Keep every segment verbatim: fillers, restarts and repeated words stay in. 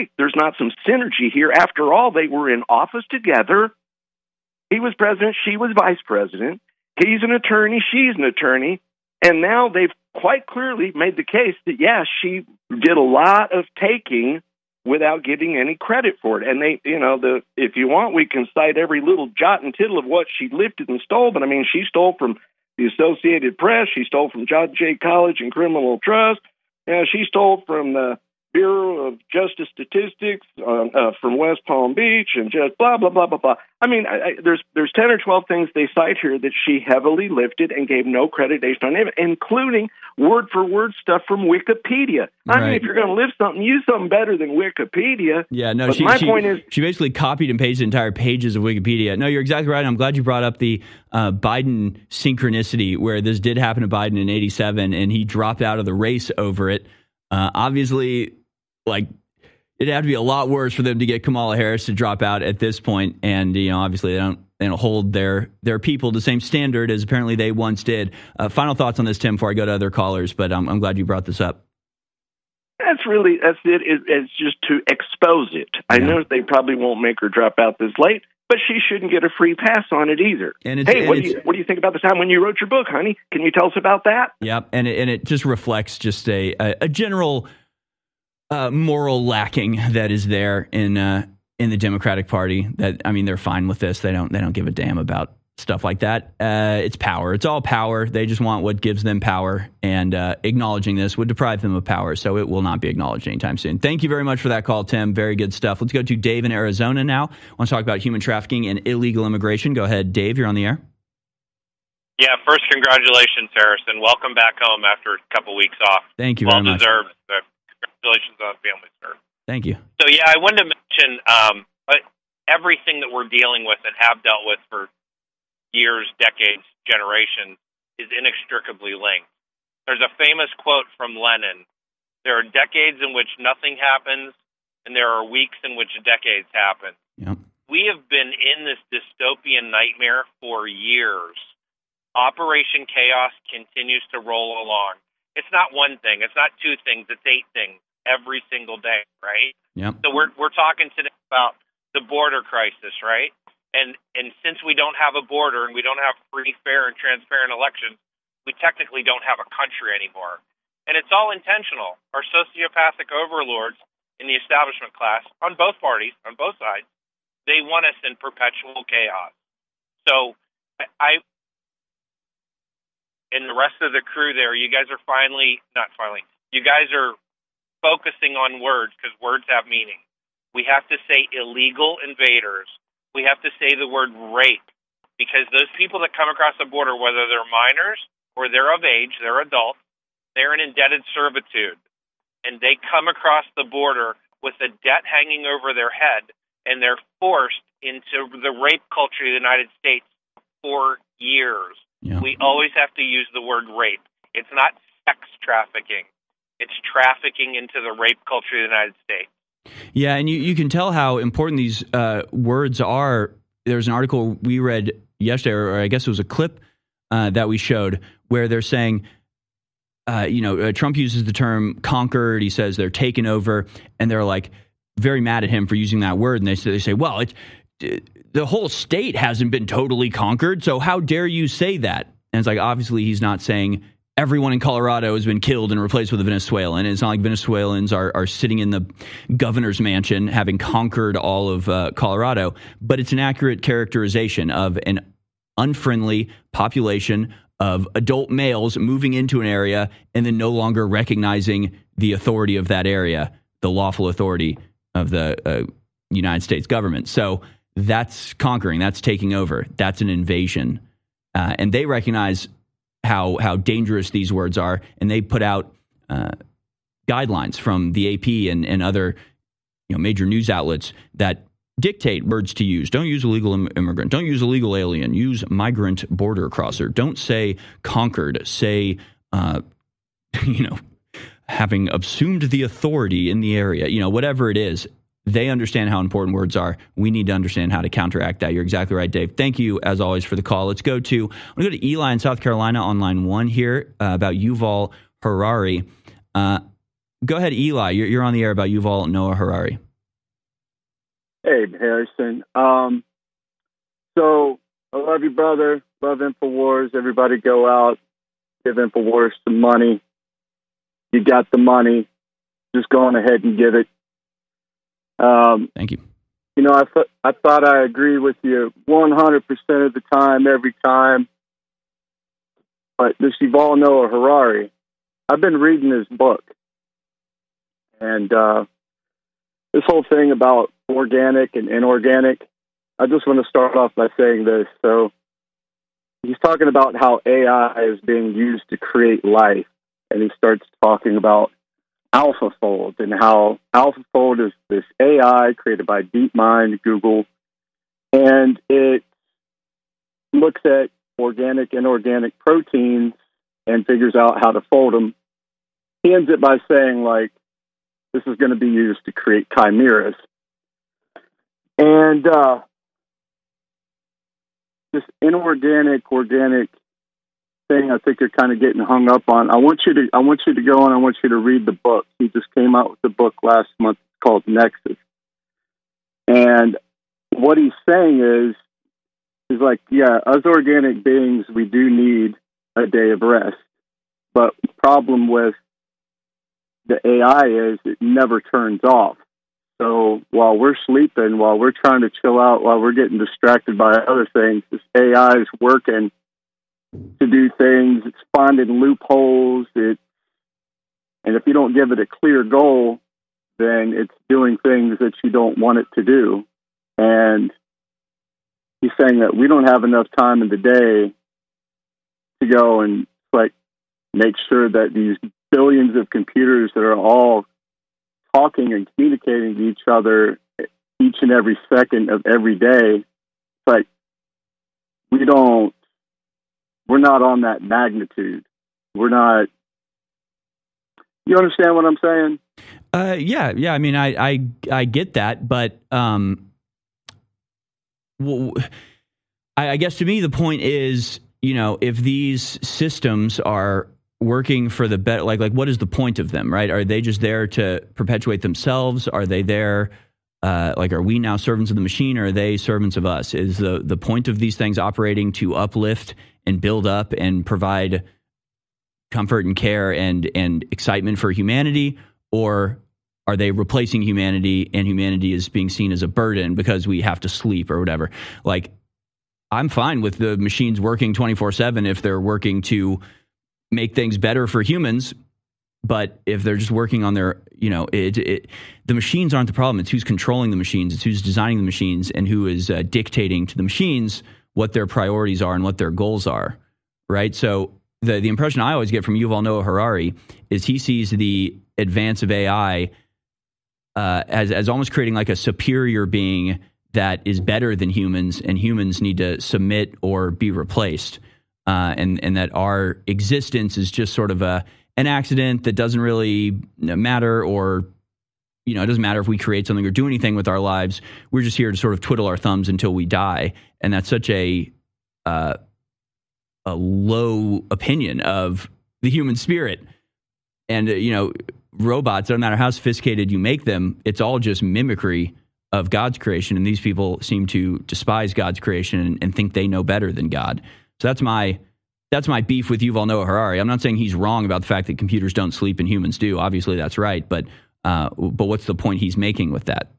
there's not some synergy here. After all, they were in office together. He was president. She was vice president. He's an attorney. She's an attorney. And now they've quite clearly made the case that, yes, she did a lot of taking without getting any credit for it. And they, you know, the if you want, we can cite every little jot and tittle of what she lifted and stole. But I mean, she stole from the Associated Press. She stole from John Jay College and Criminal Trust. You know, she stole from the Bureau of Justice Statistics uh, uh, from West Palm Beach, and just blah blah blah blah blah. I mean, I, I, there's there's ten or twelve things they cite here that she heavily lifted and gave no creditation on, it, including word for word stuff from Wikipedia. I right. mean, if you're going to lift something, use something better than Wikipedia. Yeah, no. But she, my she, point is, she basically copied and pasted entire pages of Wikipedia. No, you're exactly right. I'm glad you brought up the uh, Biden synchronicity, where this did happen to Biden in eighty-seven, and he dropped out of the race over it. Uh, obviously, like. It'd have to be a lot worse for them to get Kamala Harris to drop out at this point, and you know, obviously they don't they don't hold their their people to the same standard as apparently they once did. Uh, final thoughts on this, Tim, before I go to other callers, but um, I'm glad you brought this up. That's really that's it. it it's just to expose it. Yeah. I know they probably won't make her drop out this late, but she shouldn't get a free pass on it either. And it's, hey, and what it's, do you what do you think about the time when you wrote your book, honey? Can you tell us about that? Yep, and it, and it just reflects just a a, a general. Uh, moral lacking that is there in uh, in the Democratic Party. That I mean, they're fine with this. They don't they don't give a damn about stuff like that. Uh, it's power. It's all power. They just want what gives them power, and uh, acknowledging this would deprive them of power. So it will not be acknowledged anytime soon. Thank you very much for that call, Tim. Very good stuff. Let's go to Dave in Arizona now. I want to talk about human trafficking and illegal immigration. Go ahead, Dave. You're on the air. Yeah, first, congratulations, Harrison. Welcome back home after a couple weeks off. Thank you well very much. Well deserved. Congratulations on the family, sir. Thank you. So, yeah, I wanted to mention um, everything that we're dealing with and have dealt with for years, decades, generations is inextricably linked. There's a famous quote from Lenin. There are decades in which nothing happens, and there are weeks in which decades happen. Yep. We have been in this dystopian nightmare for years. Operation Chaos continues to roll along. It's not one thing. It's not two things. It's eight things every single day, right? Yep. So we're we're talking today about the border crisis, right? And and since we don't have a border and we don't have free, fair, and transparent elections, we technically don't have a country anymore. And it's all intentional. Our sociopathic overlords in the establishment class, on both parties, on both sides, they want us in perpetual chaos. So I... and the rest of the crew there, you guys are finally, not finally, you guys are focusing on words because words have meaning. We have to say illegal invaders. We have to say the word rape because those people that come across the border, whether they're minors or they're of age, they're adults, they're in indebted servitude. And they come across the border with a debt hanging over their head, and they're forced into the rape culture of the United States for years. Yeah. We always have to use the word rape. It's not sex trafficking. It's trafficking into the rape culture of the United States. Yeah, and you, you can tell how important these uh, words are. There's an article we read yesterday, or I guess it was a clip uh, that we showed, where they're saying, uh, you know, uh, Trump uses the term conquered. He says they're taken over, and they're like very mad at him for using that word. And they say, they say well, it's the whole state hasn't been totally conquered, so how dare you say that? And it's like, obviously, he's not saying everyone in Colorado has been killed and replaced with a Venezuelan. It's not like Venezuelans are, are sitting in the governor's mansion having conquered all of uh, Colorado, but it's an accurate characterization of an unfriendly population of adult males moving into an area and then no longer recognizing the authority of that area, the lawful authority of the uh, United States government. So that's conquering, that's taking over, that's an invasion. Uh, and they recognize how how dangerous these words are, and they put out uh, guidelines from the A P and, and other you know major news outlets that dictate words to use. Don't use illegal im- immigrant. Don't use illegal alien. Use migrant border crosser. Don't say conquered. Say, uh, you know, having assumed the authority in the area. You know, whatever it is. They understand how important words are. We need to understand how to counteract that. You're exactly right, Dave. Thank you, as always, for the call. Let's go to, I'm going to go to Eli in South Carolina on line one here uh, about Yuval Harari. Uh, go ahead, Eli. You're, you're on the air about Yuval Noah Harari. Hey, Harrison. Um, so I love you, brother. Love InfoWars. Everybody go out, give InfoWars some money. You got the money. Just go on ahead and give it. Um, Thank you. You know, I, th- I thought I agree with you one hundred percent of the time, every time. But this Yuval Noah Harari, I've been reading his book. And uh, this whole thing about organic and inorganic, I just want to start off by saying this. So he's talking about how A I is being used to create life. And he starts talking about AlphaFold and how AlphaFold is this A I created by DeepMind, Google, and it looks at organic and inorganic proteins and figures out how to fold them. He ends it by saying, like, this is going to be used to create chimeras. And uh, this inorganic, organic thing I think you're kind of getting hung up on. I want you to I want you to go and I want you to read the book. He just came out with the book last month called Nexus. And what he's saying is, is like, yeah, as organic beings, we do need a day of rest. But the problem with the A I is it never turns off. So while we're sleeping, while we're trying to chill out, while we're getting distracted by other things, this A I is working to do things. It's finding loopholes. It, and if you don't give it a clear goal, then it's doing things that you don't want it to do. And he's saying that we don't have enough time in the day to go and like make sure that these billions of computers that are all talking and communicating to each other each and every second of every day, it's like we don't, we're not on that magnitude. We're not, you understand what I'm saying? Uh, yeah, yeah. I mean, I, I, I get that, but um, well, I, I guess to me the point is, you know, if these systems are working for the better, like, like what is the point of them, right? Are they just there to perpetuate themselves? Are they there, uh, like, are we now servants of the machine, or are they servants of us? Is the the point of these things operating to uplift and build up and provide comfort and care and and excitement for humanity, or are they replacing humanity and humanity is being seen as a burden because we have to sleep or whatever? Like, I'm fine with the machines working twenty-four seven if they're working to make things better for humans, but if they're just working on their, you know, it, it, the machines aren't the problem. It's who's controlling the machines. It's who's designing the machines and who is uh, dictating to the machines what their priorities are and what their goals are, right? So the the impression I always get from Yuval Noah Harari is he sees the advance of A I uh, as as almost creating like a superior being that is better than humans, and humans need to submit or be replaced, uh, and and that our existence is just sort of a an accident that doesn't really matter, or you know, it doesn't matter if we create something or do anything with our lives. We're just here to sort of twiddle our thumbs until we die, and that's such a uh, a low opinion of the human spirit. And uh, you know, robots, no matter how sophisticated you make them, it's all just mimicry of God's creation, and these people seem to despise God's creation and, and think they know better than God. So that's my that's my beef with Yuval Noah Harari. I'm not saying he's wrong about the fact that computers don't sleep and humans do. Obviously, that's right, but uh, but what's the point he's making with that?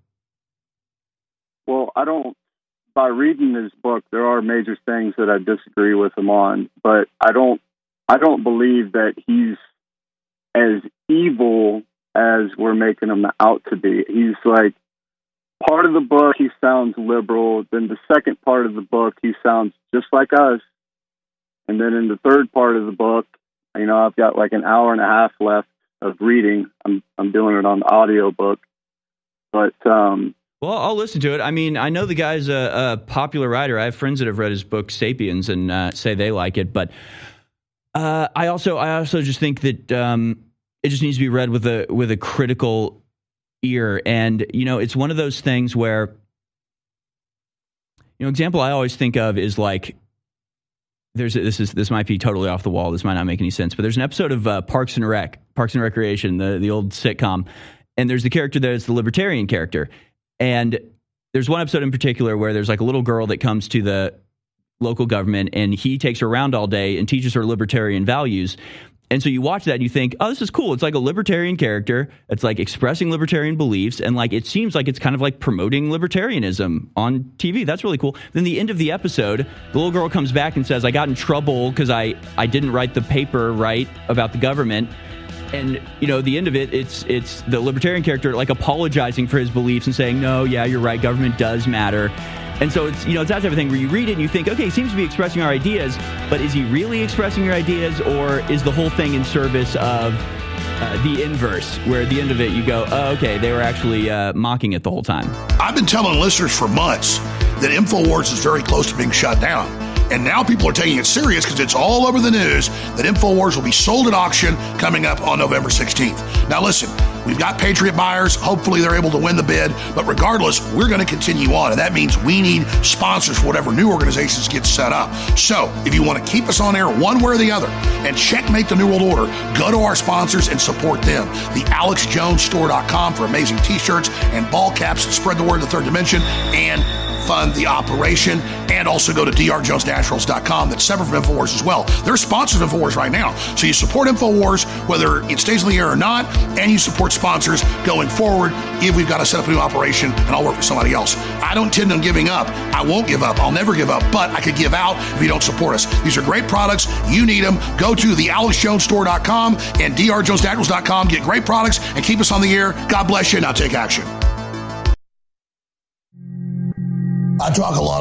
Well, I don't. By reading his book, there are major things that I disagree with him on, but I don't. I don't believe that he's as evil as we're making him out to be. He's like, part of the book, he sounds liberal. Then the second part of the book, he sounds just like us. And then in the third part of the book, you know, I've got like an hour and a half left of reading. I'm I'm doing it on the audio book. But um, well, I'll listen to it. I mean, I know the guy's a, a popular writer. I have friends that have read his book *Sapiens* and uh, say they like it. But uh, I also I also just think that um, it just needs to be read with a with a critical ear. And, you know, it's one of those things where, you know, example I always think of is like, there's a, this is this might be totally off the wall. This might not make any sense, but there's an episode of uh, Parks and Rec, Parks and Recreation, the the old sitcom, and there's the character that is the libertarian character, and there's one episode in particular where there's like a little girl that comes to the local government and he takes her around all day and teaches her libertarian values. And so you watch that and you think, oh, this is cool. It's like a libertarian character. It's like expressing libertarian beliefs. And like, it seems like it's kind of like promoting libertarianism on T V. That's really cool. Then the end of the episode, the little girl comes back and says, I got in trouble because I, I didn't write the paper right about the government. And, you know, the end of it, it's it's the libertarian character like apologizing for his beliefs and saying, no, yeah, you're right. Government does matter. And so it's, you know, it's that type of thing where you read it and you think, okay, he seems to be expressing our ideas, but is he really expressing your ideas, or is the whole thing in service of uh, the inverse, where at the end of it you go, oh, okay, they were actually uh, mocking it the whole time? I've been telling listeners for months that InfoWars is very close to being shut down. And now people are taking it serious because it's all over the news that InfoWars will be sold at auction coming up on November sixteenth. Now listen, we've got Patriot buyers. Hopefully they're able to win the bid. But regardless, we're going to continue on. And that means we need sponsors for whatever new organizations get set up. So if you want to keep us on air one way or the other and checkmate the New World Order, go to our sponsors and support them. The alex jones store dot com for amazing t-shirts and ball caps that spread the word of the third dimension and fund the operation, and also go to d r jones naturals dot com. That's separate from InfoWars as well. They're sponsors of InfoWars right now. So you support InfoWars, whether it stays in the air or not, and you support sponsors going forward if we've got to set up a new operation and I'll work for somebody else. I don't intend on giving up. I won't give up. I'll never give up, but I could give out if you don't support us. These are great products. You need them. Go to the alex jones store dot com and d r jones naturals dot com. Get great products and keep us on the air. God bless you. Now take action. I talk a lot